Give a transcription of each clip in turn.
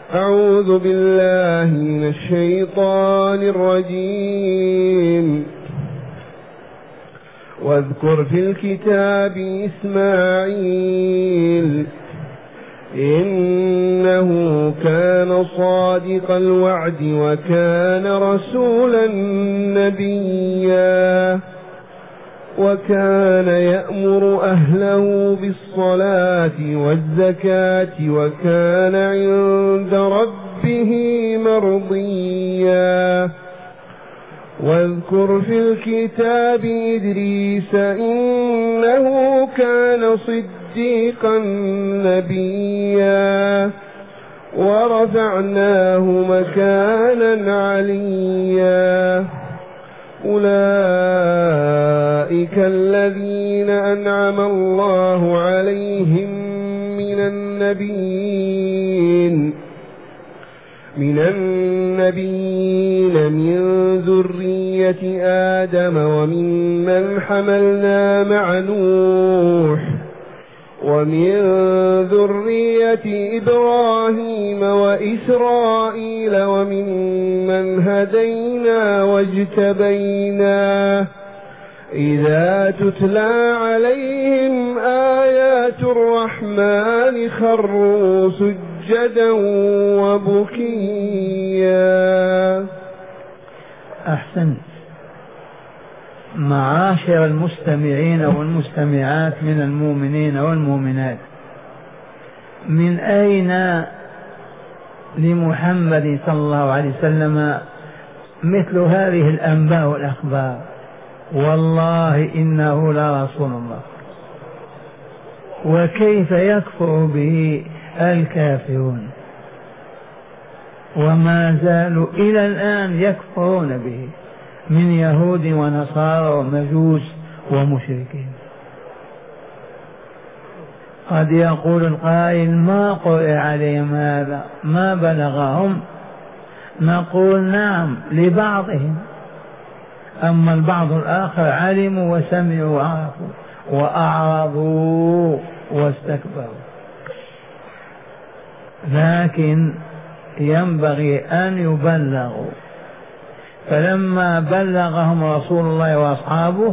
أعوذ بالله من الشيطان الرجيم. واذكر في الكتاب إسماعيل إنه كان صادق الوعد وكان رسولا نبيا وكان يأمر أهله بالصلاة والزكاة وكان عند ربه مرضيا. واذكر في الكتاب إدريس إنه كان صديقا نبيا ورفعناه مكانا عليا. أولئك الذين أنعم الله عليهم من النبيين من ذرية آدم وممن حملنا مع نوح ومن ذرية إبراهيم وإسرائيل وممن هدينا واجتبينا إذا تتلى عليهم آيات الرحمن خروا سجدا وبكيا. أحسنت. معاشر المستمعين والمستمعات من المؤمنين والمؤمنات، من أين لمحمد صلى الله عليه وسلم مثل هذه الأنباء والأخبار؟ والله إنه لرسول الله. وكيف يكفر به الكافرون وما زالوا إلى الآن يكفرون به من يهود ونصارى ومجوس ومشركين. قد يقول القائل ما قرئ عليهم هذا، ما بلغهم. نقول نعم لبعضهم، أما البعض الآخر علموا وسمعوا وعرفوا وأعرضوا واستكبروا. لكن ينبغي أن يبلغوا. فلما بلغهم رسول الله وأصحابه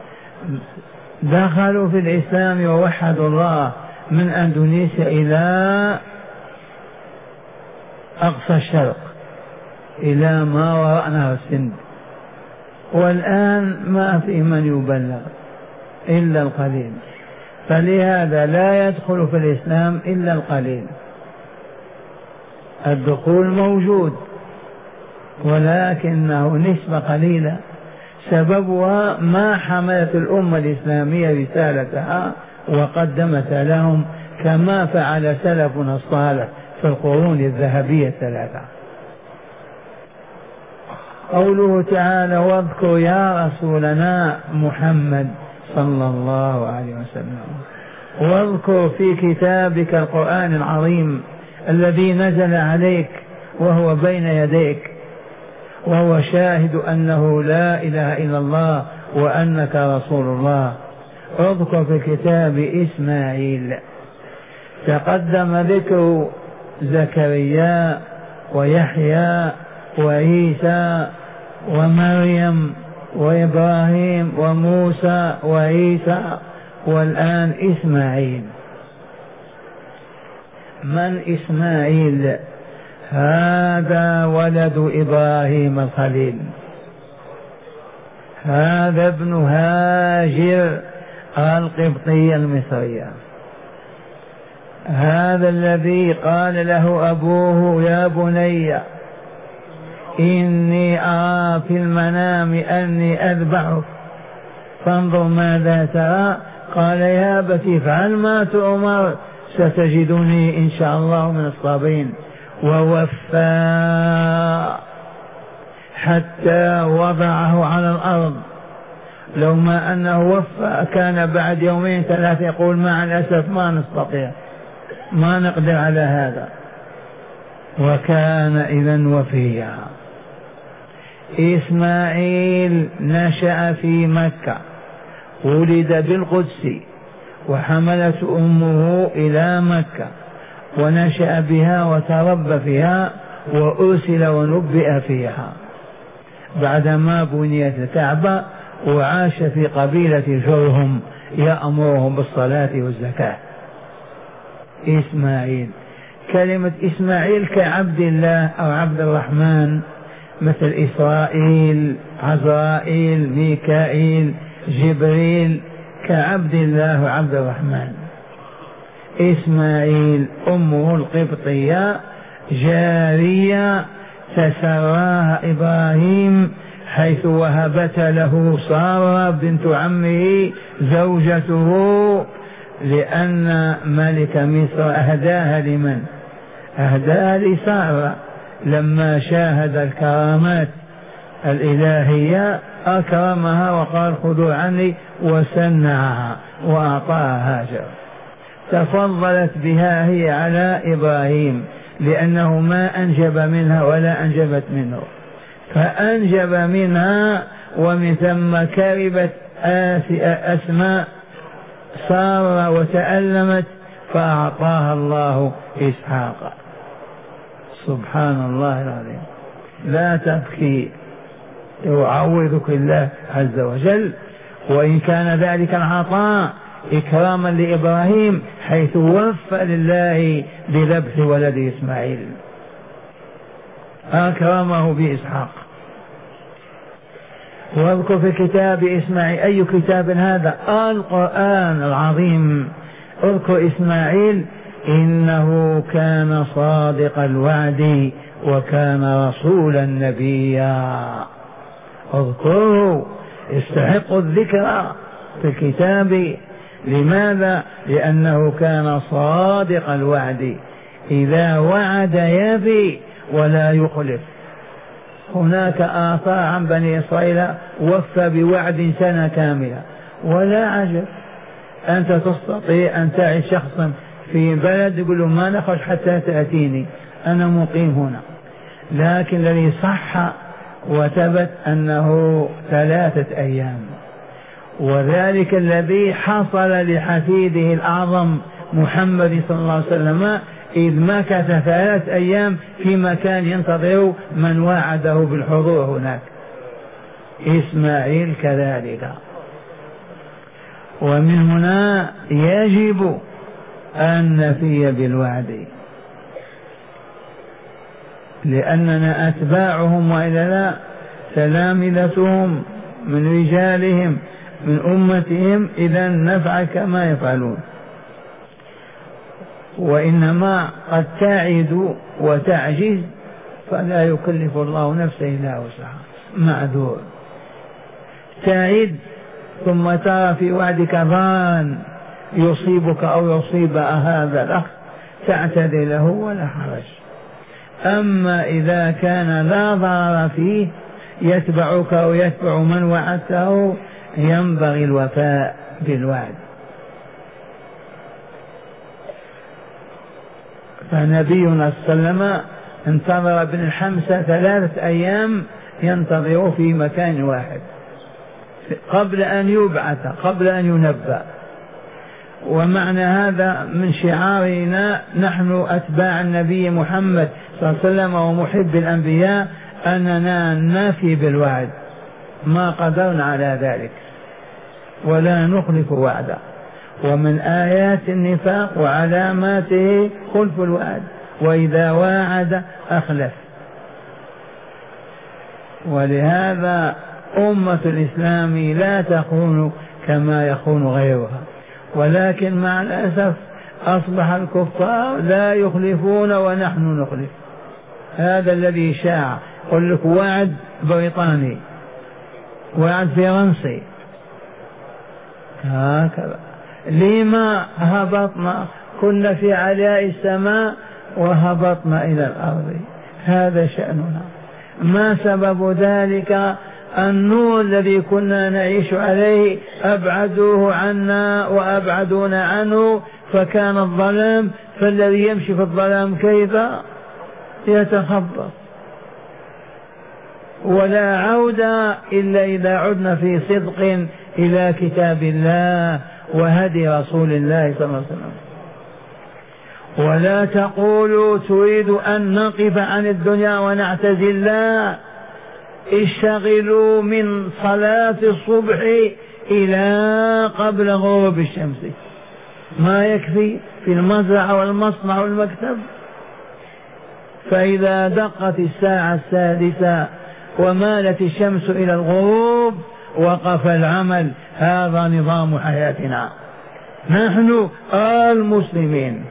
دخلوا في الإسلام ووحدوا الله من أندونيسيا إلى أقصى الشرق إلى ما وراء نهر السند. والآن ما في من يبلغ إلا القليل، فلهذا لا يدخل في الإسلام إلا القليل. الدخول موجود ولكنه نسبة قليلة، سببها ما حملت الأمة الإسلامية رسالتها وقدمتها لهم كما فعل سلفنا الصالح في القرون الذهبية الثلاثة. قوله تعالى واذكر يا رسولنا محمد صلى الله عليه وسلم، واذكر في كتابك القرآن العظيم الذي نزل عليك وهو بين يديك وهو شاهد أنه لا إله إلا الله وأنك رسول الله. اذكر في كتاب إسماعيل. تقدم ذكر زكريا ويحيى وعيسى ومريم وإبراهيم وموسى وعيسى، والآن إسماعيل. من إسماعيل؟ هذا ولد إبراهيم الخليل، هذا ابن هاجر القبطية المصرية، هذا الذي قال له أبوه يا بني إني أرى في المنام أني أذبحك فانظر ماذا ترى. قال يا أبت افعل ما تؤمر ستجدني إن شاء الله من الصابرين. ووفى حتى وضعه على الأرض. لو ما أنه وفى كان بعد يومين ثلاثة يقول مع الأسف ما نستطيع، ما نقدر على هذا. وكان إذن وفيا. إسماعيل نشأ في مكة، ولد بالقدس وحملت أمه إلى مكة، ونشأ بها وتربى فيها وأرسل ونبئ فيها بعدما بنيت الكعبة، وعاش في قبيلة جرهم يأمرهم بالصلاة والزكاة. إسماعيل، كلمة إسماعيل كعبد الله أو عبد الرحمن، مثل إسرائيل، عزرائيل، ميكائيل، جبريل، كعبد الله وعبد الرحمن. إسماعيل أمه القبطية جارية تسراها إبراهيم حيث وهبت له سارة بنت عمه زوجته، لأن ملك مصر أهداها لمن؟ أهداها لسارة لما شاهد الكرامات الإلهية أكرمها وقال خذوا عني وسنعها وأعطاها هاجر. تفضلت بها هي على إبراهيم لأنه ما أنجب منها ولا أنجبت منه، فأنجب منها، ومن ثم كربت أسماء سارة وتألمت فأعطاها الله إسحاق. سبحان الله العظيم. لا تبكي، يعوضك الله عز وجل. وإن كان ذلك العطاء إكراما لإبراهيم حيث وفى لله بذبح ولد إسماعيل، أكرمه بإسحاق. واذكر في كتاب إسماعيل، أي كتاب هذا؟ القرآن العظيم. اذكر إسماعيل إنه كان صادق الوعد وكان رسولا نبيا. اذكره، يستحق الذكر في الكتاب. لماذا؟ لأنه كان صادق الوعد، إذا وعد يفي ولا يخلف. هناك آثار عن بني إسرائيل وفى بوعد سنة كاملة، ولا عجب. أنت تستطيع أن تعيش شخصا في بلد يقول له ما نخرج حتى تأتيني، أنا مقيم هنا، لكن الذي صح وثبت أنه 3 أيام. وذلك الذي حصل لحفيده الأعظم محمد صلى الله عليه وسلم، إذ مكث 3 أيام في مكان ينتظر من وعده بالحضور هناك. إسماعيل كذلك. ومن هنا يجب أن نفي بالوعد، لأننا أتباعهم وإلا لا تلامذتهم من رجالهم من أمتهم، إذا نفعل كما يفعلون. وإنما قد تعد وتعجز فلا يكلف الله نفسا إلا وسعها، معذور. تعد ثم ترى في وعدك ضررا يصيبك أو يصيب هذا الأخ تعتذر له ولا حرج. أما إذا كان لا ضرر فيه يتبعك ويتبع من وعدته ينبغي الوفاء بالوعد. فنبينا صلى الله عليه وسلم انتظر ابن الحمسة 3 أيام ينتظر في مكان واحد قبل أن يبعث، قبل أن ينبأ. ومعنى هذا من شعارنا نحن أتباع النبي محمد صلى الله عليه وسلم ومحب الأنبياء أننا نفي بالوعد، ما قدرنا على ذلك ولا نخلف وعده. ومن آيات النفاق وعلاماته خلف الوعد، وإذا واعد أخلف. ولهذا أمة الإسلام لا تخون كما يخون غيرها، ولكن مع الأسف أصبح الكفار لا يخلفون ونحن نخلف. هذا الذي شاع. قل لك وعد بريطاني، وعد فرنسي، هكذا. لما هبطنا؟ كنا في علاء السماء وهبطنا إلى الأرض، هذا شأننا. ما سبب ذلك؟ النور الذي كنا نعيش عليه أبعدوه عنا وأبعدونا عنه، فكان الظلام. فالذي يمشي في الظلام كيف؟ يتخبط. ولا عودة إلا إذا عدنا في صدق إلى كتاب الله وهدي رسول الله صلى الله عليه وسلم. ولا تقولوا تريد أن نقف عن الدنيا ونعتزل، لا، اشتغلوا من صلاة الصبح إلى قبل غروب الشمس. ما يكفي في المزرعة والمصنع والمكتب؟ فإذا دقت الساعة 6 ومالت الشمس إلى الغروب وقف العمل. هذا نظام حياتنا نحن المسلمين.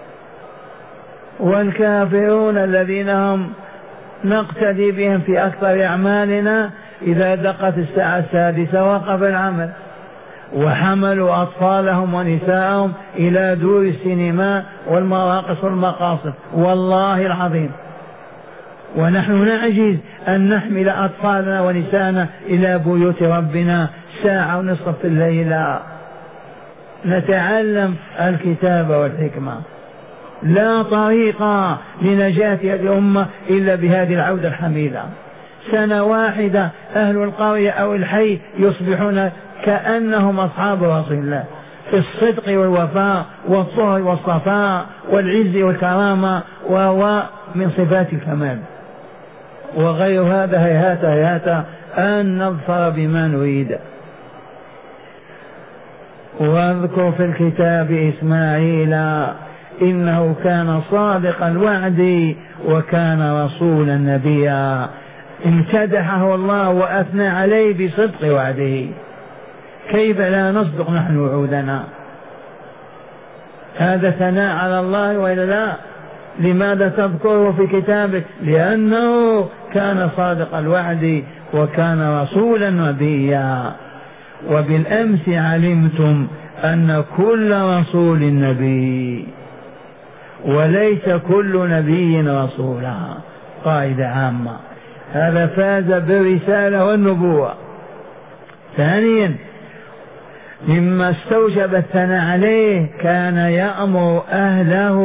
والكافرون الذين هم نقتدي بهم في أكثر أعمالنا إذا دقت الساعة 6 وقف العمل، وحملوا أطفالهم ونساءهم إلى دور السينما والمراقص والمقاصد، والله العظيم. ونحن نعجز أن نحمل أطفالنا ونساءنا إلى بيوت ربنا ساعة ونصف في الليل نتعلم الكتاب والحكمة. لا طريق لنجاة الأمة إلا بهذه العودة الحميدة. سنة واحدة أهل القرية أو الحي يصبحون كأنهم أصحاب رسول الله في الصدق والوفاء والطهر والصفاء والعز والكرامة ومن صفات الكمال. وغير هذا هيهات هيهات أن نظفر بما نريد. واذكر في الكتاب إسماعيل إنه كان صادق الوعد وكان رسولا نبيا. امتدحه الله وأثنى عليه بصدق وعده. كيف لا نصدق نحن وعودنا؟ هذا ثناء على الله وإلا لا؟ لماذا تذكره في كتابك؟ لأنه كان صادق الوعد وكان رسولا نبيا. وبالأمس علمتم أن كل رسول نبي وليس كل نبي رسولا. قاعدة عامة. هذا فاز بالرسالة والنبوة. ثانيا مما استوجب الثناء عليه كان يأمر أهله،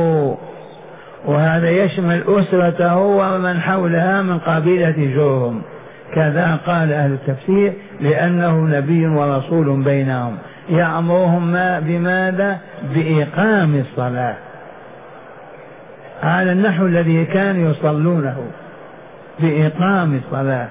وهذا يشمل أسرته ومن حولها من قبيلة جرهم. كذا قال أهل التفسير لأنه نبي ورسول بينهم. يأمرهم بماذا؟ بإقام الصلاة على النحو الذي كانوا يصلونه، بإقام الصلاة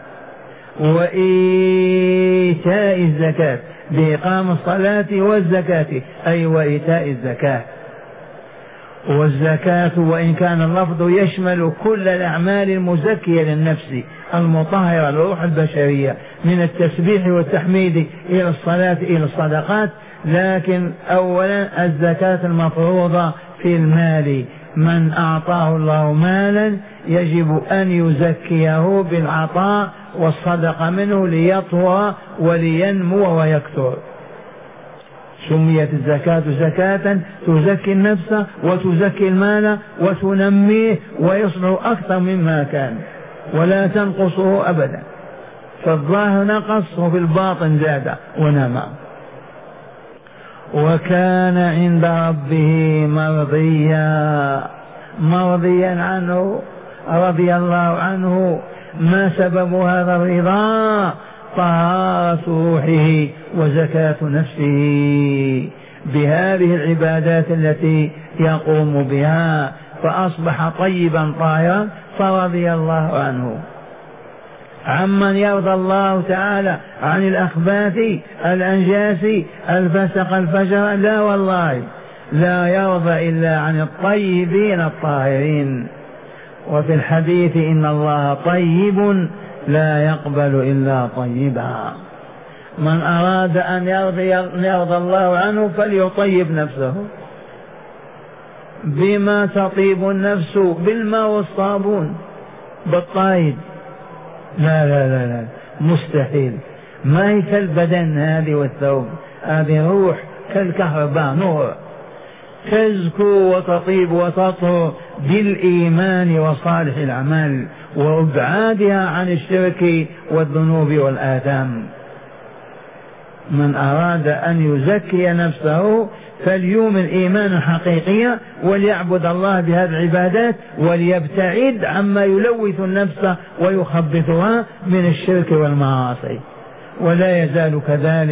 وإيتاء الزكاة. بإقام الصلاة والزكاة أي وإيتاء الزكاة. والزكاة وإن كان اللفظ يشمل كل الأعمال المزكية للنفس المطهرة للروح البشرية من التسبيح والتحميد إلى الصلاة إلى الصدقات، لكن أولا الزكاة المفروضة في المال. من أعطاه الله مالا يجب أن يزكيه بالعطاء والصدقة منه ليطهر ولينمو ويكثر. سميت الزكاة زكاة تزكي النفس وتزكي المال وتنميه ويصبح أكثر مما كان ولا تنقصه أبدا. فالظاهر نقص وفي الباطن زاد ونمى. وكان عند ربه مرضيا عنه رضي الله عنه. ما سبب هذا الرضا؟ طهارة روحه وزكاة نفسه بهذه العبادات التي يقوم بها، فأصبح طيبا طاهرا فرضي الله عنه. عمن يرضى الله تعالى عن الأخباث الأنجاس الفسق الفجر؟ لا والله، لا يرضى إلا عن الطيبين الطاهرين. وفي الحديث إن الله طيب لا يقبل إلا طيبا. من أراد أن يرضى الله عنه فليطيب نفسه. بما تطيب النفس؟ بالماء والصابون، بالطيب؟ لا لا لا لا، مستحيل. ما هي كالبدن هذه والثوب، هذه روح كالكهرباء نور، تزكو وتطيب وتطهر بالإيمان وصالح الأعمال وإبعادها عن الشرك والذنوب والآثام. من أراد أن يزكي نفسه فليؤمن إيمانا حقيقيا وليعبد الله بهذه العبادات وليبتعد عما يلوث النفس ويخبثها من الشرك والمعاصي. ولا يزال كذلك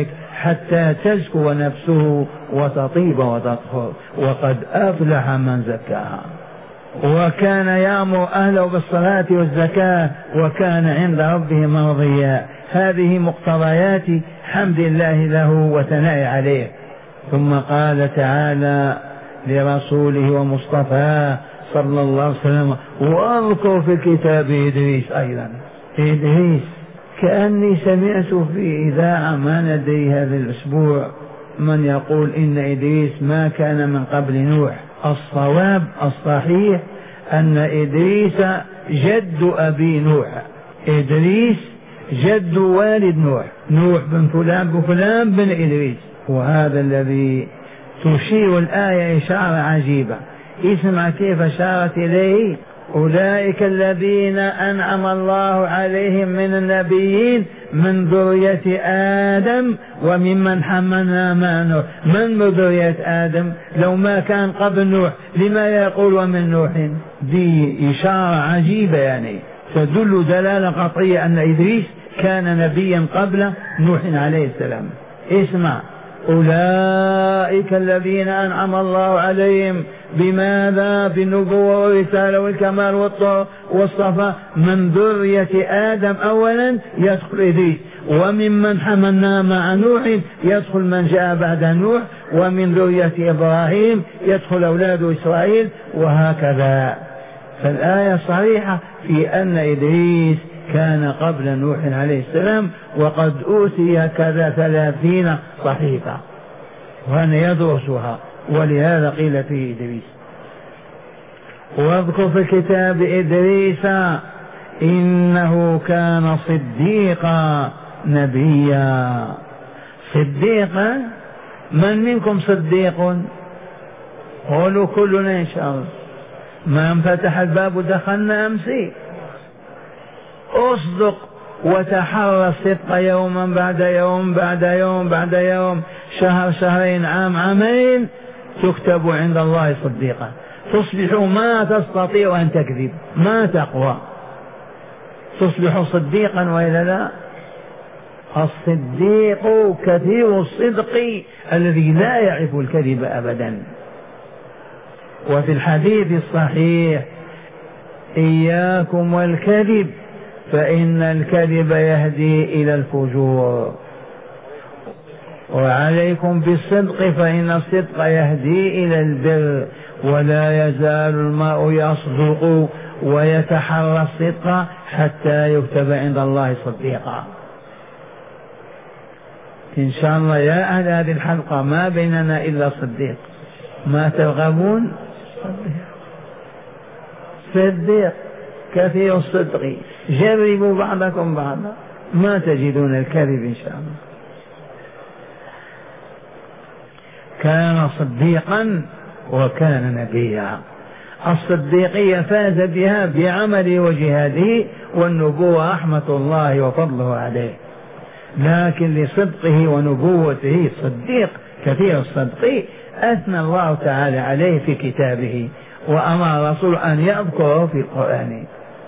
حتى تزكو نفسه وتطيب وتطهر، وقد أفلح من زكاها. وكان يأمر أهله بالصلاة والزكاة وكان عند ربه مرضيا. هذه مقتضيات حمد الله له وثناء عليه. ثم قال تعالى لرسوله ومصطفاه صلى الله عليه وسلم: واذكر في الكتاب إدريس. أيضا إدريس، كأني سمعت في إذاعة ما ندري هذا الأسبوع من يقول إن إدريس ما كان من قبل نوح. الصواب الصحيح أن إدريس جد أبي نوح. إدريس جد والد نوح، نوح بن فلان بفلان بن إدريس. وهذا الذي تشير الآية إشارة عجيبة. اسمع كيف أشارت إليه: أولئك الذين أنعم الله عليهم من النبيين من ذرية آدم وممن حملنا مع نوح. من ذرية آدم؟ لو ما كان قبل نوح لما يقول ومن نوح؟ دي إشارة عجيبة، يعني تدل دلالة قطعية أن إدريس كان نبيا قبل نوح عليه السلام. اسمع: أولئك الذين أنعم الله عليهم بماذا؟ بالنبوة والرسالة والكمال والطهر والصفاء من ذرية آدم أولا يدخل إدريس، وممن حملنا مع نوح يدخل من جاء بعد نوح، ومن ذرية إبراهيم يدخل أولاد إسرائيل، وهكذا. فالآية صريحة في أن إدريس كان قبل نوح عليه السلام، وقد أوتي كذا 30 صحيفة وأنا يدرسها، ولهذا قيل فيه إدريس. واذكر في الكتاب إدريس إنه كان صديقا نبيا. صديقا، من منكم صديق؟ قولوا كلنا إن شاء الله. ما انفتح الباب دخلنا أمسي. أصدق وتحرى الصدق يوما بعد يوم بعد يوم بعد يوم، شهر شهرين عام عامين، تكتب عند الله صديقا. تصبح ما تستطيع أن تكذب، ما تقوى، تصبح صديقا وإلا لا. الصديق كثير الصدق الذي لا يعرف الكذب أبدا. وفي الحديث الصحيح: إياكم والكذب فإن الكذب يهدي إلى الفجور، وعليكم بالصدق فإن الصدق يهدي إلى البر، ولا يزال المرء يصدق ويتحرى الصدق حتى يكتب عند الله صديقا. إن شاء الله يا أهل هذه الحلقة ما بيننا إلا صديق. ما ترغبون؟ صديق كثير الصدق. جربوا بعضكم بعضا ما تجدون الكذب إن شاء الله. كان صديقا وكان نبيا. الصديقية فاز بها بعمله وجهاده، والنبوة رحمة الله وفضله عليه، لكن لصدقه ونبوته صديق كثير الصدق أثنى الله تعالى عليه في كتابه، وأمر الرسول أن يذكره في القرآن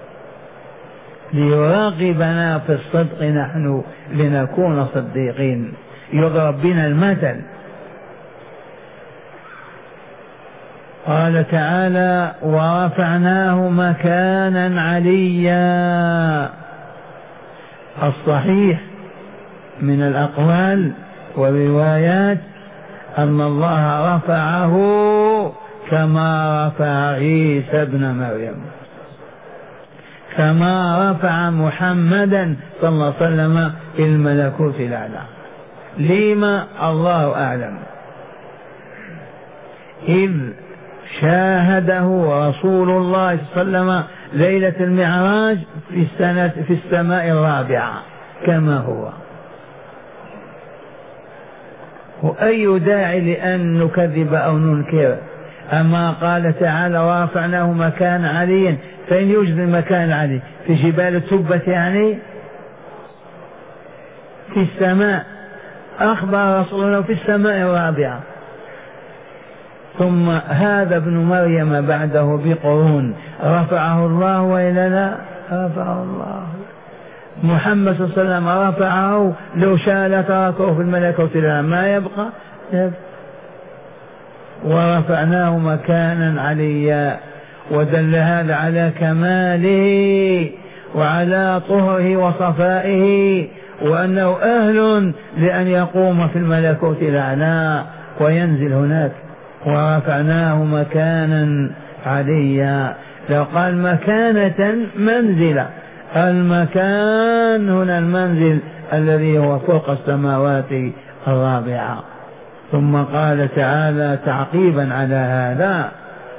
ليراقبنا في الصدق نحن لنكون صديقين، يضرب بنا المثل. قال تعالى: ورفعناه مكانا عليا. الصحيح من الأقوال والروايات أن الله رفعه كما رفع عيسى ابن مريم، كما رفع محمدا صلى الله عليه وسلم الملكوت الأعلى. لما؟ الله أعلم. إذ شاهده رسول الله صلى الله عليه وسلم ليلة المعراج في السماء الرابعة كما هو. وأي داعي لأن نكذب أو ننكر؟ أما قال تعالى: ورفعناه مكان عليا، فإن يوجد المكان علي في جبال التبة يعني في السماء، أخبر رسول الله في السماء الرابعة. ثم هذا ابن مريم بعده بقرون رفعه الله وإلا لا؟ رفعه الله. محمد صلى الله عليه وسلم رفعه، لو شاء لتركه في الملكوت ما يبقى. ورفعناه مكانا عليا، ودل هذا على كماله وعلى طهره وصفائه، وأنه أهل لأن يقوم في الملكوت الأعلى وينزل هناك. ورفعناه مكانا عليا، لو قال مكانة منزلة، المكان هنا المنزل الذي هو فوق السماوات الرابعة. ثم قال تعالى تعقيبا على هذا: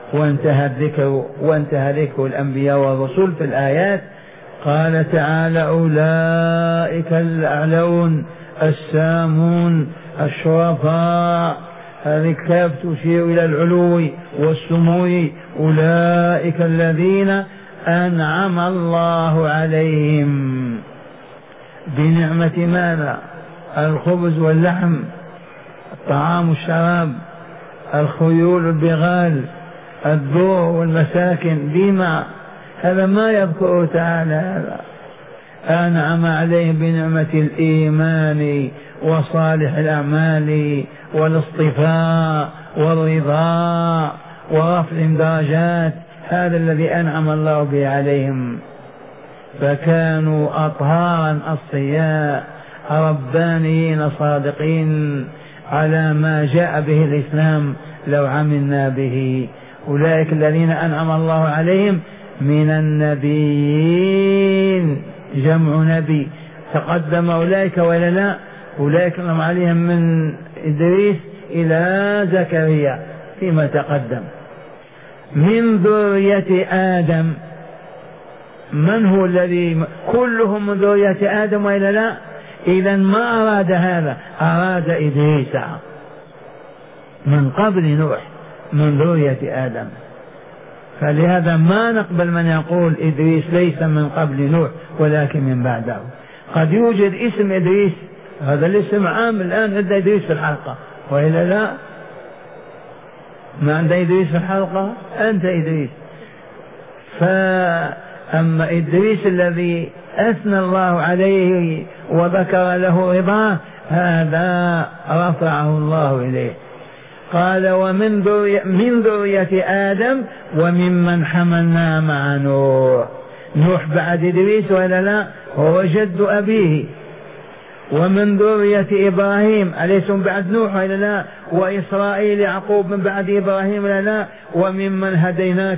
وانتهى ذكر الأنبياء والرسل في الآيات. قال تعالى: أولئك الأعلون السامون الشرفاء. هذه الكاف تشير إلى العلو والسمو. أولئك الذين أنعم الله عليهم بنعمة ماذا؟ الخبز واللحم، الطعام والشراب، الخيول والبغال، الدور والمساكن. بما هذا ما يذكره تعالى، هذا أنعم عليهم بنعمة الإيمان وصالح الأعمال والاصطفاء والرضا ورفع درجات. هذا الذي أنعم الله به عليهم، فكانوا أطهارا أصفياء ربانيين صادقين على ما جاء به الإسلام لو عملنا به. أولئك الذين أنعم الله عليهم من النبيين، جمع نبي. تقدم أولئك ولا لا؟ أولئك أنعم عليهم من إدريس إلى زكريا فيما تقدم. من ذرية آدم، من هو الذي كلهم من ذرية آدم وإلا لا؟ إذا ما أراد هذا، أراد إدريس من قبل نوح من ذرية آدم. فلهذا ما نقبل من يقول إدريس ليس من قبل نوح ولكن من بعده. قد يوجد اسم إدريس، هذا الاسم عام الآن عند إدريس في الحلقة وإلا لا؟ ما عند إدريس في الحلقة؟ أنت إدريس. فأما إدريس الذي أثنى الله عليه وذكر له رضاه، هذا رفعه الله إليه. قال: ومن ذرية آدم وممن حملنا مع نوح. نوح بعد إدريس ولا لا؟ هو جد أبيه. ومن ذرية إبراهيم، أليسم بعد نوح ولا لا؟ وإسرائيل يعقوب من بعد إبراهيم ولا لا؟ وممن هدينا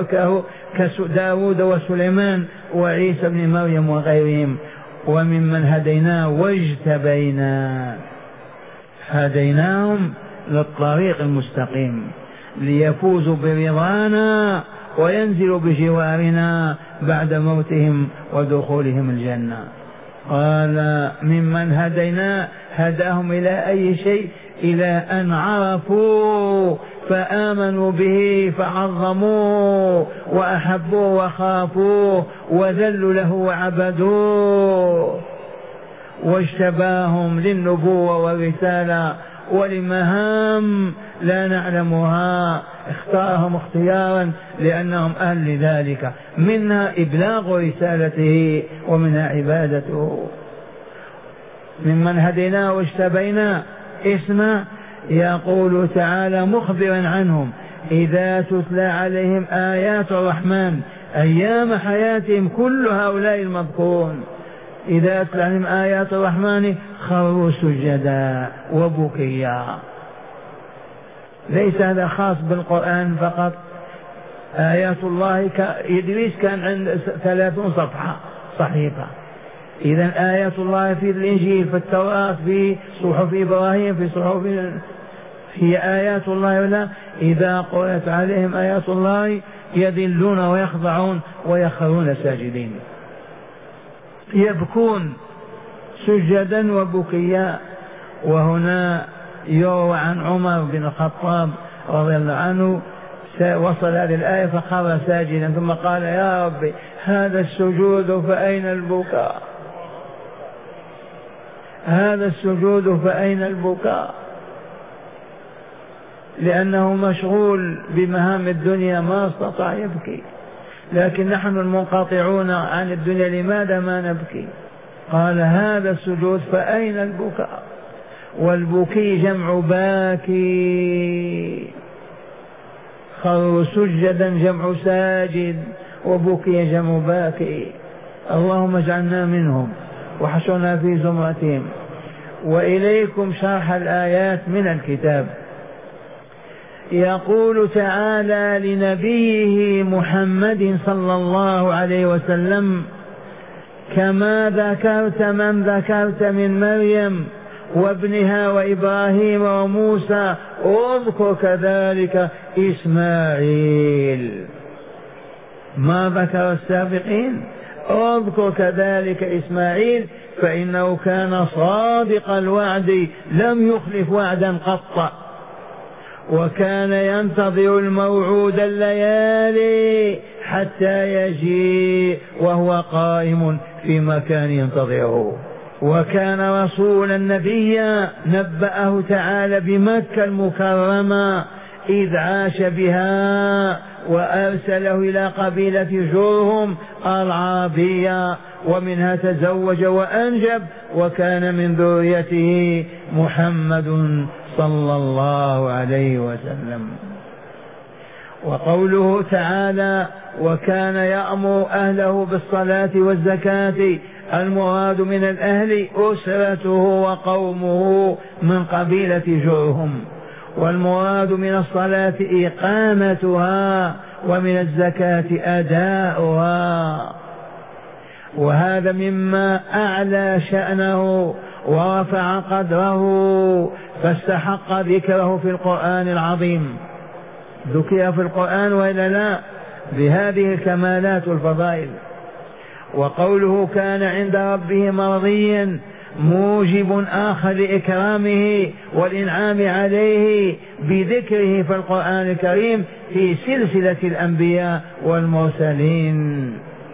كداود وسليمان وعيسى بن مريم وغيرهم. وممن هدينا واجتبينا، هديناهم للطريق المستقيم ليفوزوا برضانا وينزلوا بجوارنا بعد موتهم ودخولهم الجنة. قال: ممن هدينا، هداهم إلى أي شيء؟ إلى أن عرفوا فآمنوا به فعظموه وأحبوه وخافوه وذلوا له وعبدوه. واجتباهم للنبوة والرسالة ولمهام لا نعلمها، اختارهم اختيارا لأنهم أهل لذلك، منها إبلاغ رسالته ومنها عبادته. ممن هدينا واجتبينا اسم يقول تعالى مخبرا عنهم: إذا تتلى عليهم آيات الرحمن أيام حياتهم، كل هؤلاء المذكورون إذا تتلى عليهم آيات الرحمن خروا سجدا وبكيا. ليس هذا خاص بالقرآن فقط. آيات الله إدريس كان عند 30 صحيفة. إذا آيات الله في الإنجيل، في التوراة، في صحف إبراهيم، في صحف، هي آيات الله ولا؟ إذا قرأت عليهم آيات الله يذلون ويخضعون ويخرون ساجدين، يبكون سجدا وبكيا. وهنا يروى عن عمر بن الخطاب رضي الله عنه وصل هذه الآية فخر ساجدا ثم قال: يا ربي هذا السجود فأين البكاء؟ هذا السجود فأين البكاء؟ لأنه مشغول بمهام الدنيا ما استطاع يبكي. لكن نحن المنقطعون عن الدنيا لماذا ما نبكي؟ قال هذا السجود فأين البكاء؟ والبكي جمع باكي، خروا سجدا جمع ساجد، وبكي جمع باكي. اللهم اجعلنا منهم وحشرنا في زمرتهم. وإليكم شرح الآيات من الكتاب. يقول تعالى لنبيه محمد صلى الله عليه وسلم: كما ذكرت من ذكرت من مريم وابنها وإبراهيم وموسى، اذكر كذلك إسماعيل. ما ذكر السابقين، اذكر كذلك إسماعيل، فإنه كان صادق الوعد لم يخلف وعدا قط، وكان ينتظر الموعود الليالي حتى يجيء وهو قائم في مكان ينتظره. وكان رسولا نبيا، نبأه تعالى بمكة المكرمة إذ عاش بها، وأرسله إلى قبيلة جرهم العربية، ومنها تزوج وأنجب، وكان من ذريته محمد صلى الله عليه وسلم. وقوله تعالى: وكان يأمر أهله بالصلاة والزكاة، المراد من الأهل أسرته وقومه من قبيلة جرهم، والمراد من الصلاة إقامتها، ومن الزكاة أداؤها. وهذا مما أعلى شأنه ورفع قدره، فاستحق ذكره في القرآن العظيم. ذكر في القرآن وإلا لا؟ بهذه الكمالات والفضائل. وقوله كان عند ربه مرضيا موجب آخر لإكرامه والإنعام عليه بذكره في القرآن الكريم في سلسلة الأنبياء والمرسلين.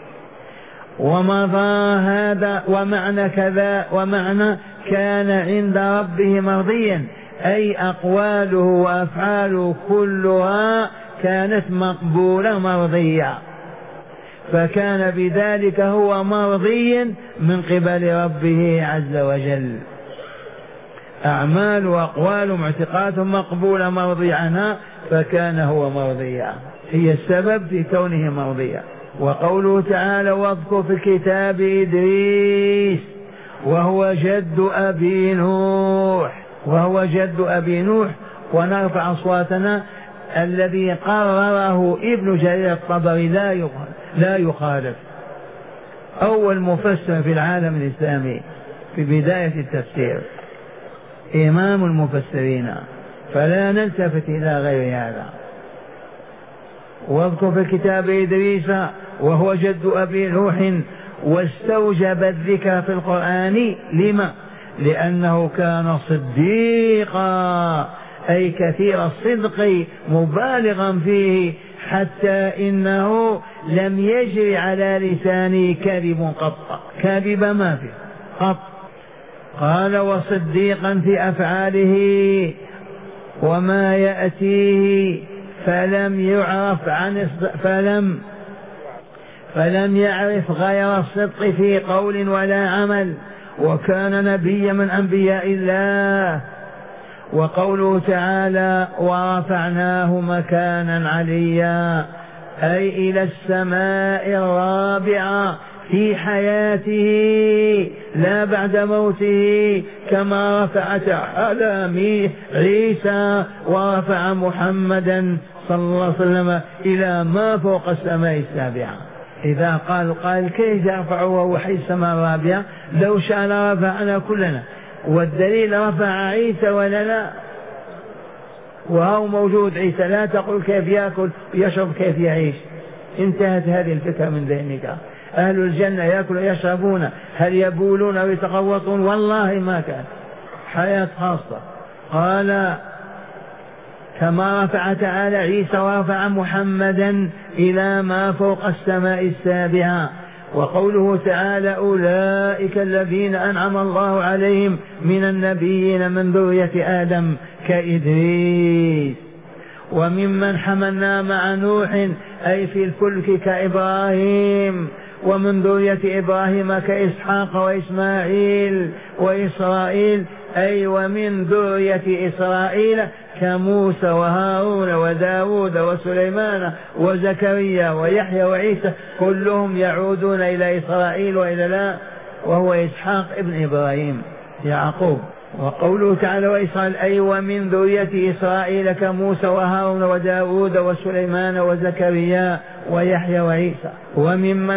ومضى هذا ومعنى كذا، ومعنى كان عند ربه مرضيا أي أقواله وأفعاله كلها كانت مقبولة مرضية، فكان بذلك هو مرضيا من قبل ربه عز وجل. أعمال وأقوال واعتقاد مقبولة مرضي عنها، فكان هو مرضيا، هي السبب في كونه مرضيا. وقوله تعالى: واذكر في الكتاب إدريس وهو جد أبي نوح، وهو جد أبي نوح. ونرفع أصواتنا: الذي قرره ابن جرير الطبري لا يخالف، أول مفسر في العالم الإسلامي في بداية التفسير، إمام المفسرين، فلا نلتفت إلى غير هذا. واذكر في الكتاب إدريس وهو جد أبي نوح، واستوجب الذكر في القرآن. لما؟ لأنه كان صديقا، أي كثير الصدق مبالغا فيه، حتى إنه لم يجري على لسانه كذب قط، كذب ما فيه قط. قال: وصديقا في أفعاله وما يأتيه، فلم يعرف غير الصدق في قول ولا عمل، وكان نبيا من أنبياء الله. وقوله تعالى: ورفعناه مكانا عليا، أي إلى السماء الرابعة في حياته لا بعد موته، كما رفع تعالى عيسى ورفع محمدا صلى الله عليه وسلم إلى ما فوق السماء السابعة. إذا قال كيف يرفعه وهو حي السماء الرابعة؟ لو شاء لرفعنا كلنا، والدليل رفع عيسى ولا لا؟ وهو موجود عيسى، لا تقول كيف يأكل ويشرب كيف يعيش. انتهت هذه الفكرة من ذهنك. أهل الجنة يأكل ويشربون، هل يبولون ويتغوطون؟ والله ما كان، حياة خاصة. قال: كما رفع تعالى عيسى ورفع محمدا إلى ما فوق السماء السابعة. وقوله تعالى: أولئك الذين أنعم الله عليهم من النبيين من ذرية آدم كإدريس وممن حملنا مع نوح، أي في الفلك كإبراهيم ومن ذرية إبراهيم كإسحاق وإسماعيل وإسرائيل، أي ومن ذرية إسرائيل كموسى وهارون وداود وسليمان وزكريا ويحيى وعيسى، كلهم يعودون إلى إسرائيل وإلى لا، وهو إسحاق ابن إبراهيم يعقوب. وقوله تعالى وإسرائيل، أي ومن ذرية إسرائيل كموسى وهارون وداود وسليمان وزكريا ويحيى وعيسى. وممن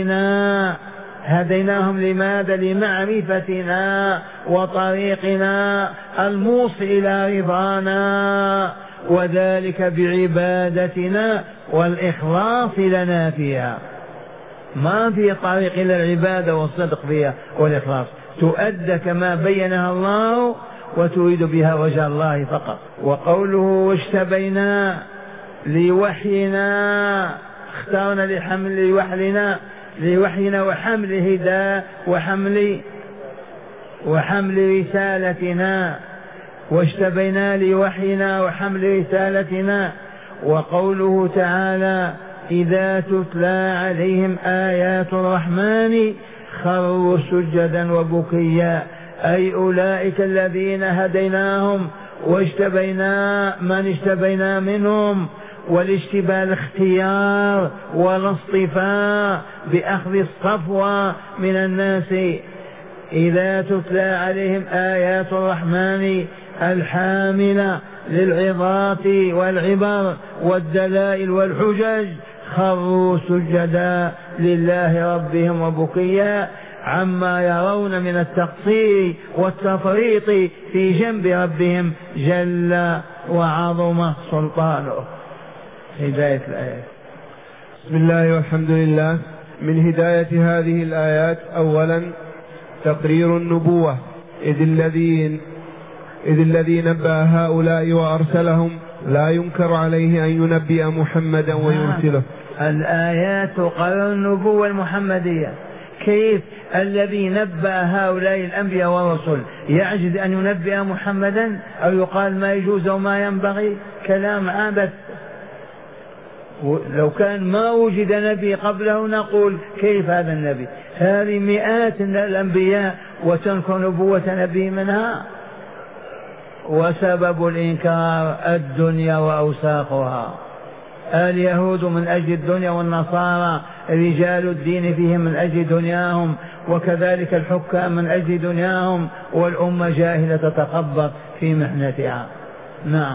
هديناهم لماذا؟ لمعرفتنا وطريقنا الموصل إلى رضانا، وذلك بعبادتنا والإخلاص لنا فيها. ما في طريق إلى العبادة والصدق فيها والإخلاص، تؤدى كما بينها الله وتريد بها وجه الله فقط. وقوله واشتبينا لوحينا، اختارنا لحمل لوحينا وحمل هداية وحمل رسالتنا، واشتبينا لوحينا وحمل رسالتنا. وقوله تعالى إذا تتلى عليهم آيات الرحمن خروا سجدا وبكيا، أي أولئك الذين هديناهم واجتبينا من اجتبينا منهم. والاشتباه الاختيار والاصطفاء بأخذ الصفوة من الناس. إذا تتلى عليهم آيات الرحمن الحاملة للعظات والعبر والدلائل والحجج خروا سجدا لله ربهم وبكيا عما يرون من التقصير والتفريط في جنب ربهم جل وعظم سلطانه. هداية الآيات. بسم الله والحمد لله. من هداية هذه الآيات أولا تقرير النبوة، إذ الذي نبأ هؤلاء وأرسلهم لا ينكر عليه أن ينبئ محمدا ويرسله. الآيات تقرر النبوة المحمدية. كيف الذي نبأ هؤلاء الأنبياء والرسل يعجز أن ينبئ محمدا؟ أو يقال ما يجوز وما ينبغي؟ كلام عبث. لو كان ما وجد نبي قبله نقول كيف هذا النبي؟ هذه مئات من الأنبياء وتنكر نبوة نبي منها. وسبب الإنكار الدنيا وأوساخها. اليهود من أجل الدنيا، والنصارى رجال الدين فيهم من أجل دنياهم، وكذلك الحكام من أجل دنياهم، والأمة جاهلة تتخبط في محنتها. نعم.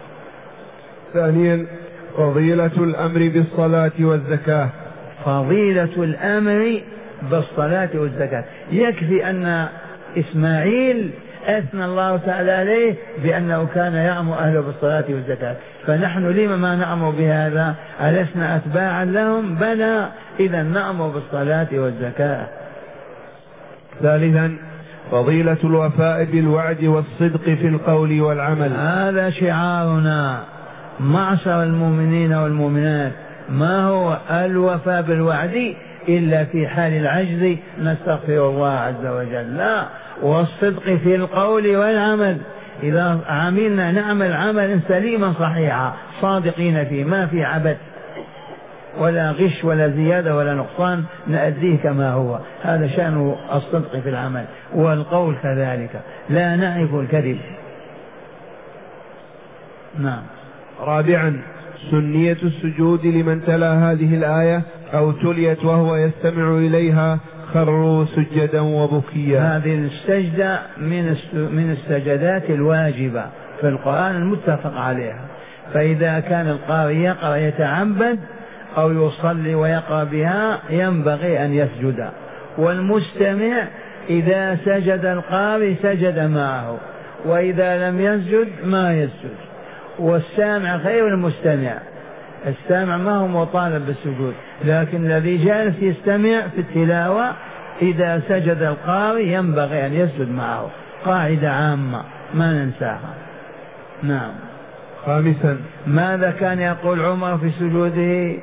ثانيا فضيلة الأمر بالصلاة والزكاة. فضيلة الأمر بالصلاة والزكاة. يكفي أن إسماعيل أثنى الله تعالى عليه بأنه كان يأمر أهله بالصلاة والزكاة، فنحن لما ما نأمر بهذا؟ ألسنا أتباعا لهم؟ بلى، إذا نأمر بالصلاة والزكاة. ثالثا فضيلة الوفاء بالوعد والصدق في القول والعمل. هذا شعارنا معشر المؤمنين والمؤمنات. ما هو الوفاء بالوعد إلا في حال العجز نستغفر الله عز وجل، لا، والصدق في القول والعمل. إذا عملنا نعمل عملا سليما صحيحا صادقين فيه، ما في عبث ولا غش ولا زيادة ولا نقصان، نأديه كما هو. هذا شأن الصدق في العمل، والقول كذلك، لا نعرف الكذب. نعم. رابعا سنية السجود لمن تلا هذه الآية أو تليت وهو يستمع إليها خروا سجدا وبكيا. هذه السجدة من السجدات الواجبة في القرآن المتفق عليها. فإذا كان القارئ يقرأ يتعبد أو يصلي ويقرأ بها ينبغي أن يسجد، والمستمع إذا سجد القارئ سجد معه، وإذا لم يسجد ما يسجد. والسامع غير المستمع، السامع ما هو مطالب بالسجود، لكن الذي جالس يستمع في التلاوة إذا سجد القارئ ينبغي أن يسجد معه. قاعدة عامة ما ننساها. نعم. خامسا ماذا كان يقول عمر في سجوده؟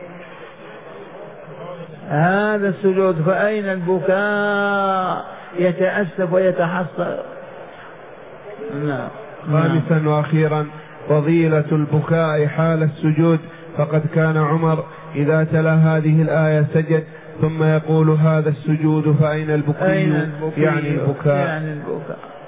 هذا السجود فأين البكاء؟ يتأسف ويتحسر. نعم. خامسا وأخيرا فضيلة البكاء حال السجود، فقد كان عمر إذا تلا هذه الآية سجد ثم يقول هذا السجود فأين البكي؟ أين البكي؟ يعني البكاء. يعني البكاء.